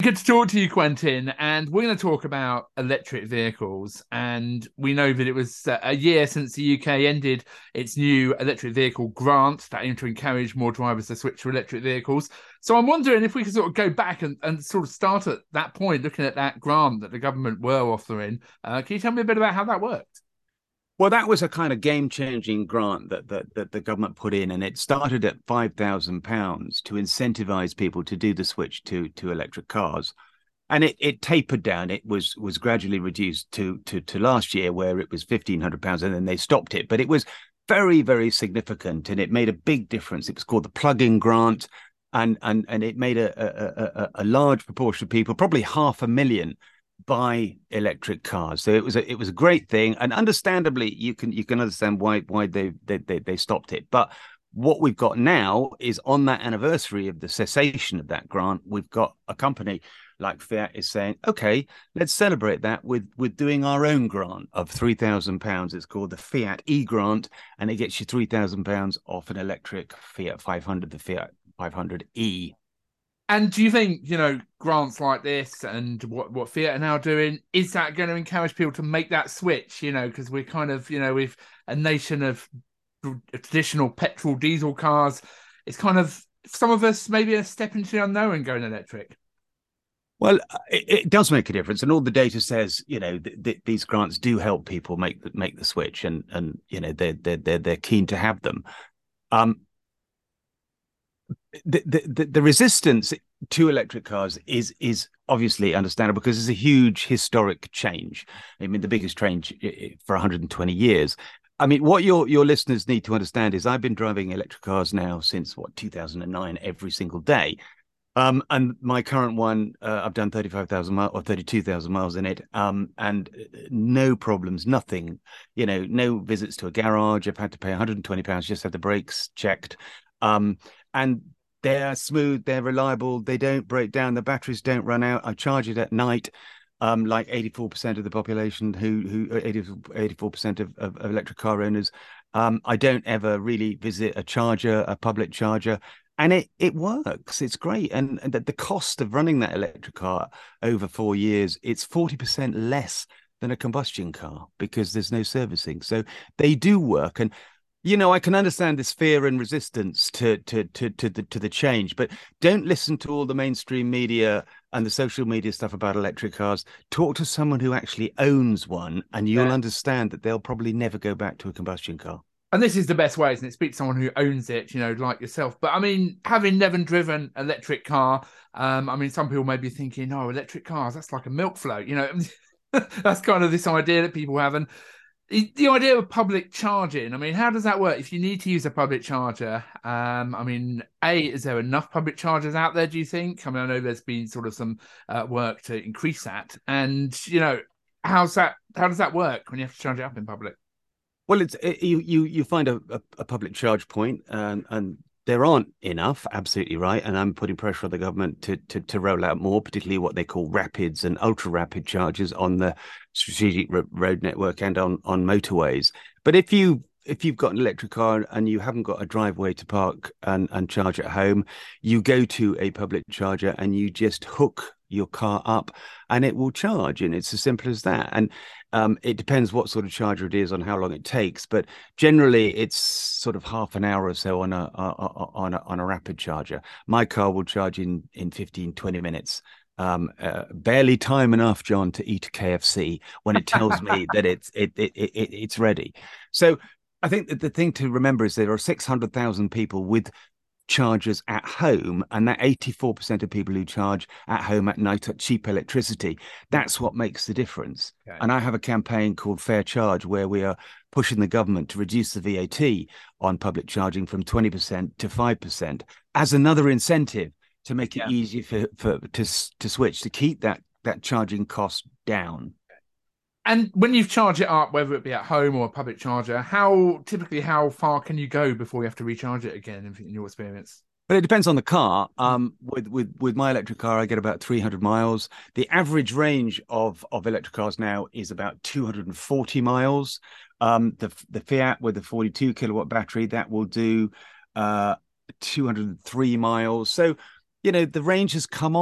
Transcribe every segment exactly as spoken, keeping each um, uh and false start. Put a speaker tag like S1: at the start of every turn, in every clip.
S1: Good to talk to you, Quentin. And we're going to talk about electric vehicles. And we know that it was uh, a year since the U K ended its new electric vehicle grant that aimed to encourage more drivers to switch to electric vehicles. So I'm wondering if we could sort of go back and, and sort of start at that point, looking at that grant that the government were offering. Uh, can you tell me a bit about how that worked?
S2: Well, that was a kind of game-changing grant that, that that the government put in, and it started at five thousand pounds to incentivize people to do the switch to to electric cars, and it it tapered down. It was was gradually reduced to to to last year, where it was fifteen hundred pounds, and then they stopped it. But it was very very significant, and it made a big difference. It was called the plug-in grant, and and and it made a a, a, a large proportion of people, probably half a million, buy electric cars. So it was a it was a great thing, and understandably, you can you can understand why why they they they, they stopped it. But what we've got now is, on that anniversary of the cessation of that grant, we've got a company like Fiat is saying, okay, let's celebrate that with with doing our own grant of three thousand pounds. It's called the Fiat E grant, and it gets you three thousand pounds off an electric Fiat five hundred, the Fiat five hundred E.
S1: And do you think, you know, grants like this and what, what Fiat are now doing, is that going to encourage people to make that switch? You know, because we're kind of, you know, with a nation of traditional petrol diesel cars, it's kind of, some of us maybe a step into the unknown going electric.
S2: Well, it, it does make a difference, and all the data says, you know, th- th- these grants do help people make the, make the switch, and and you know they're they're they're, they're keen to have them. Um, the, the the resistance to electric cars is is obviously understandable, because it's a huge historic change. I mean, the biggest change for one hundred twenty years. I mean, what your your listeners need to understand is, I've been driving electric cars now since what two thousand nine, every single day. Um, and my current one, uh, I've done thirty-five thousand miles or thirty-two thousand miles in it, um, and no problems, nothing, you know, no visits to a garage. I've had to pay one hundred twenty pounds just to have the brakes checked. Um, and they're smooth, they're reliable, they don't break down, the batteries don't run out. I charge it at night. Um, like eighty-four percent of the population who, who eighty, eighty-four percent of, of, of electric car owners. Um, I don't ever really visit a charger, a public charger. And it, it works. It's great. And, and the cost of running that electric car over four years, it's forty percent less than a combustion car, because there's no servicing. So they do work. And you know, I can understand this fear and resistance to to to to the to the change, but don't listen to all the mainstream media and the social media stuff about electric cars. Talk to someone who actually owns one, and you'll
S1: Yeah.
S2: understand that they'll probably never go back to a combustion car.
S1: And this is the best way, isn't it? Speak to someone who owns it, you know, like yourself. But I mean, having never driven electric car, um, I mean, some people may be thinking, oh, electric cars, that's like a milk float, you know. That's kind of this idea that people have. And the, the idea of public charging, I mean, how does that work? If you need to use a public charger, um, I mean, A, is there enough public chargers out there, do you think? I mean, I know there's been sort of some uh, work to increase that. And, you know, how's that, how does that work when you have to charge it up in public?
S2: Well, it's it, you you you find a, a, a public charge point, and and there aren't enough. Absolutely right, and I'm putting pressure on the government to to to roll out more, particularly what they call rapids and ultra rapid charges on the strategic road network and on on motorways. But if you if you've got an electric car and you haven't got a driveway to park and and charge at home, you go to a public charger and you just hook your car up, and it will charge, and it's as simple as that. And um, it depends what sort of charger it is, on how long it takes, but generally it's sort of half an hour or so on a on a on a rapid charger. My car will charge in in fifteen twenty minutes. Um, uh, barely time enough, John, to eat K F C when it tells me that it's it, it it it's ready. So I think that the thing to remember is, there are six hundred thousand people with chargers at home, and that eighty-four percent of people who charge at home at night at cheap electricity. That's what makes the difference.
S1: Okay.
S2: And I have a campaign called Fair Charge, where we are pushing the government to reduce the V A T on public charging from twenty percent to five percent, as another incentive to make it
S1: Yeah.
S2: easier for, for to to switch, to keep that that charging cost down.
S1: And when you charge it up, whether it be at home or a public charger, how typically how far can you go before you have to recharge it again, in, in your experience?
S2: But it depends on the car. Um, with with with my electric car, I get about three hundred miles. The average range of of electric cars now is about two hundred forty miles. Um, the the Fiat with the forty-two kilowatt battery, that will do uh two hundred three miles. So, you know, the range has come on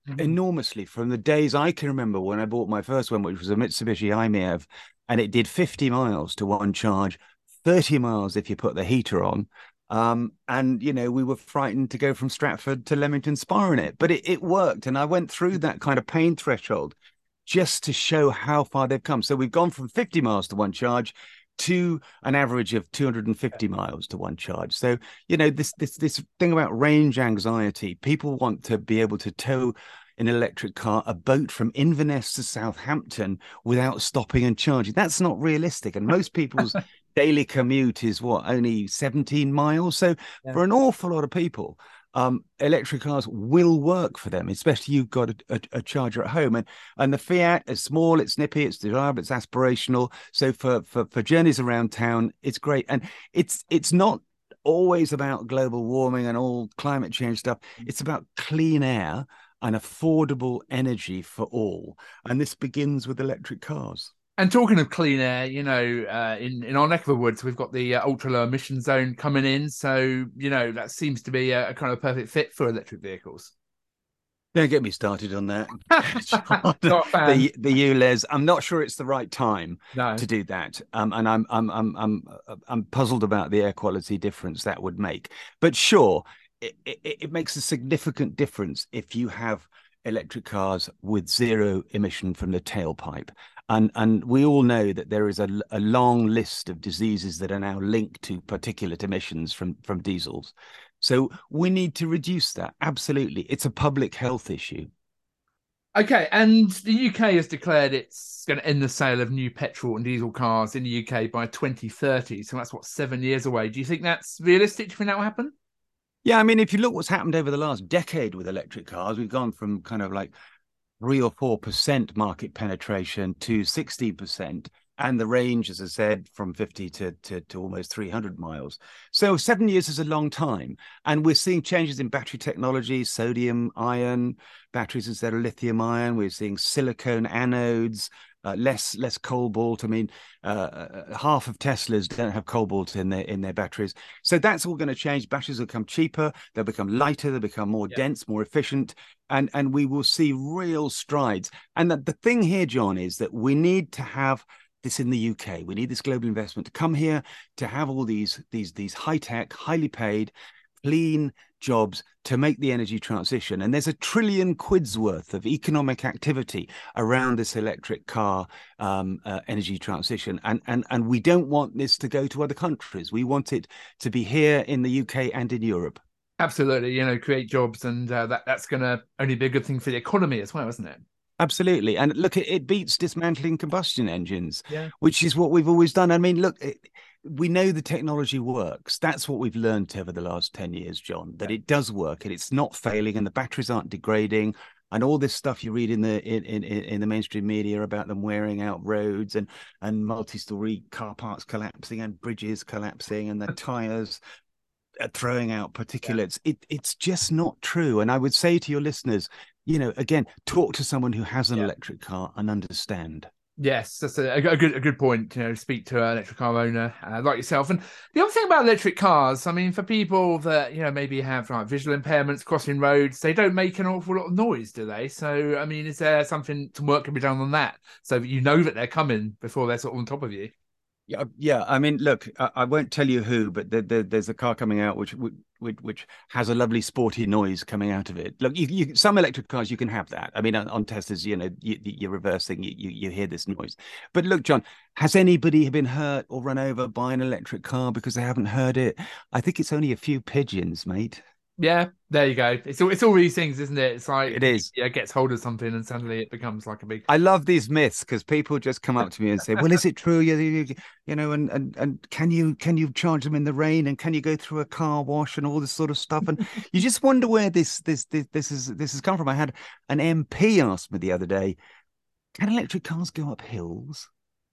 S1: Mhm.
S2: enormously from the days I can remember when I bought my first one, which was a Mitsubishi i M E V, and it did fifty miles to one charge, thirty miles if you put the heater on. Um, and you know, we were frightened to go from Stratford to Leamington Spa in it, but it, it worked. And I went through that kind of pain threshold just to show how far they've come. So we've gone from fifty miles to one charge to an average of two hundred fifty miles to one charge. So, you know, this this this thing about range anxiety, people want to be able to tow an electric car, a boat from Inverness to Southampton without stopping and charging. That's not realistic. And most people's daily commute is what, only seventeen miles. So
S1: Yeah.
S2: for an awful lot of people, um, electric cars will work for them, especially you've got a, a, a charger at home. And and the Fiat is small, it's nippy, it's desirable, it's aspirational. So for for for journeys around town, it's great. And it's it's not always about global warming and all climate change stuff. It's about clean air and affordable energy for all. And this begins with electric cars.
S1: And talking of clean air, you know, uh, in in our neck of the woods, we've got the uh, ultra low emission zone coming in. So you know that seems to be a, a kind of perfect fit for electric vehicles.
S2: Don't get me started on that.
S1: Not a fan.
S2: the the U L E Z. I'm not sure it's the right time
S1: No.
S2: to do that. Um, and I'm I'm I'm I'm I'm puzzled about the air quality difference that would make. But sure, it, it, it makes a significant difference if you have electric cars with zero emission from the tailpipe. And and we all know that there is a, a long list of diseases that are now linked to particulate emissions from from diesels. So we need to reduce that. Absolutely. It's a public health issue.
S1: Okay, and the U K has declared it's going to end the sale of new petrol and diesel cars in the U K by twenty thirty. So that's what, seven years away. Do you think that's realistic? Do you think that will happen?
S2: Yeah, I mean, if you look what's happened over the last decade with electric cars, we've gone from kind of like three or four percent market penetration to sixteen percent. And the range, as I said, from fifty to, to, to almost three hundred miles. So seven years is a long time. And we're seeing changes in battery technology, sodium ion batteries instead of lithium ion. We're seeing silicone anodes, uh, less less cobalt. I mean, uh, half of Teslas don't have cobalt in their in their batteries. So that's all going to change. Batteries will become cheaper. They'll become lighter. They'll become more
S1: Yeah.
S2: dense, more efficient. And, and we will see real strides. And the, the thing here, John, is that we need to have this in the U K. We need this global investment to come here to have all these these these high tech, highly paid, clean jobs to make the energy transition. And there's a trillion quids worth of economic activity around this electric car um, uh, energy transition. And and and we don't want this to go to other countries. We want it to be here in the U K and in Europe.
S1: Absolutely. You know, create jobs, and uh, that that's going to only be a good thing for the economy as well, isn't it?
S2: Absolutely. And look, it, it beats dismantling combustion engines,
S1: Yeah.
S2: which is what we've always done. I mean, look, it, we know the technology works. That's what we've learned over the last ten years, John, that
S1: Yeah.
S2: it does work and it's not failing and the batteries aren't degrading. And all this stuff you read in the in, in, in the mainstream media about them wearing out roads and, and multi-story car parks collapsing and bridges collapsing and the tires throwing out particulates. Yeah. It, it's just not true. And I would say to your listeners, you know, again, talk to someone who has an yeah. electric car and understand.
S1: Yes, that's a, a good a good point. You know, speak to an electric car owner uh, like yourself. And the other thing about electric cars, I mean, for people that you know maybe have like visual impairments crossing roads, they don't make an awful lot of noise, do they? So, I mean, is there something some work can be done on that so that you know that they're coming before they're sort of on top of you?
S2: Yeah, yeah. I mean, look, I, I won't tell you who, but there, there, there's a car coming out which, which which has a lovely sporty noise coming out of it. Look, you, you, some electric cars you can have that. I mean, on, on Teslas, you know, you, you're reversing, you, you you hear this noise. But look, John, has anybody been hurt or run over by an electric car because they haven't heard it? I think it's only a few pigeons, mate.
S1: Yeah, there you go. It's all it's all these things, isn't it? It's like
S2: it is.
S1: Yeah, gets hold of something and suddenly it becomes like a big.
S2: I love these myths because people just come up to me and say, "Well, is it true? You, you, you know, and and and can you can you charge them in the rain? And can you go through a car wash and all this sort of stuff?" And you just wonder where this this this this is this has come from. I had an M P ask me the other day, "Can electric cars go up hills?"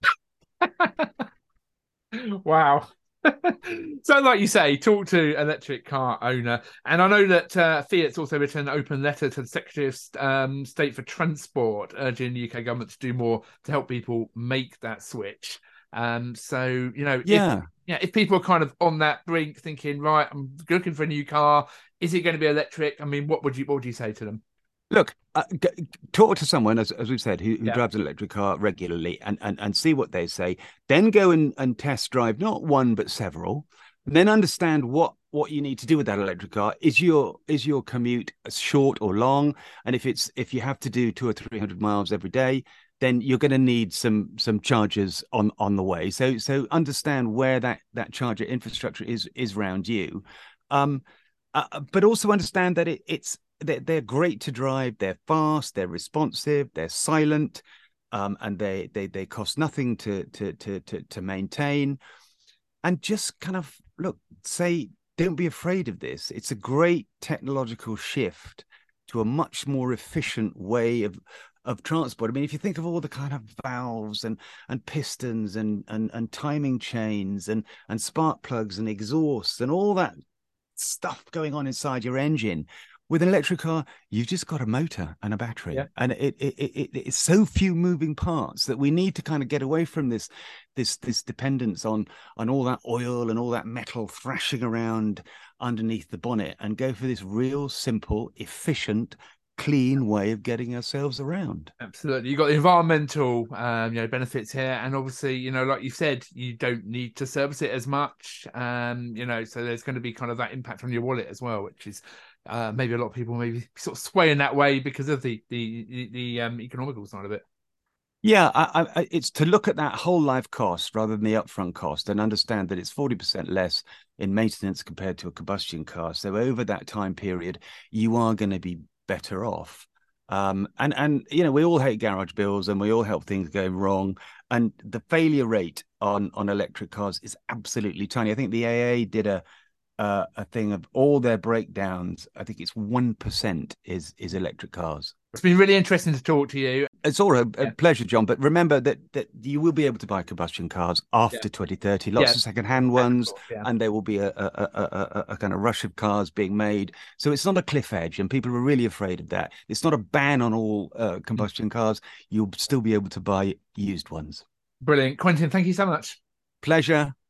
S1: Wow. So, like you say, talk to electric car owner. And I know that uh, Fiat's also written an open letter to the Secretary of um, State for Transport, urging the U K government to do more to help people make that switch. Um, so, you know,
S2: yeah.
S1: If, yeah, if people are kind of on that brink thinking, right, I'm looking for a new car, is it going to be electric? I mean, what would you what would you say to them?
S2: Look, uh, g- talk to someone, as, as we've said, who, who
S1: Yeah.
S2: drives an electric car regularly, and, and, and see what they say. Then go and, and test drive not one but several. And then understand what what you need to do with that electric car. Is your is your commute short or long? And if it's if you have to do two or three hundred miles every day, then you're going to need some some chargers on on the way. So so understand where that that charger infrastructure is is around you. Um, uh, but also understand that it, it's they're, they're great to drive. They're fast. They're responsive. They're silent, um, and they they they cost nothing to to to to, to maintain. And just kind of look, say, don't be afraid of this. It's a great technological shift to a much more efficient way of of transport. I mean, if you think of all the kind of valves and and pistons and and and timing chains and and spark plugs and exhausts and all that stuff going on inside your engine. With an electric car, you've just got a motor and a battery,
S1: Yeah.
S2: and it, it, it, it's so few moving parts that we need to kind of get away from this, this, this dependence on on all that oil and all that metal thrashing around underneath the bonnet, and go for this real simple, efficient, clean way of getting ourselves around.
S1: Absolutely. You've got the environmental um, you know, benefits here. And obviously, you know, like you said, you don't need to service it as much. Um, you know, so there's going to be kind of that impact on your wallet as well, which is uh, maybe a lot of people maybe sort of swaying that way because of the the the, the um, economical side of it.
S2: Yeah, I, I, it's to look at that whole life cost rather than the upfront cost, and understand that it's forty percent less in maintenance compared to a combustion car. So over that time period, you are going to be better off. Um, and and you know, we all hate garage bills, and we all help things go wrong. And the failure rate on on electric cars is absolutely tiny. I think the A A did a uh, a thing of all their breakdowns. I think it's one percent is is electric cars.
S1: It's been really interesting to talk to you.
S2: It's all a, a
S1: Yeah.
S2: pleasure, John. But remember that that you will be able to buy combustion cars
S1: Yeah.
S2: after twenty thirty.
S1: Yeah.
S2: Lots of second-hand ones,
S1: Yeah.
S2: and there will be a, a, a, a, a kind of rush of cars being made. So it's not a cliff edge, and people are really afraid of that. It's not a ban on all uh, combustion cars. You'll still be able to buy used ones.
S1: Brilliant. Quentin, thank you so much.
S2: Pleasure.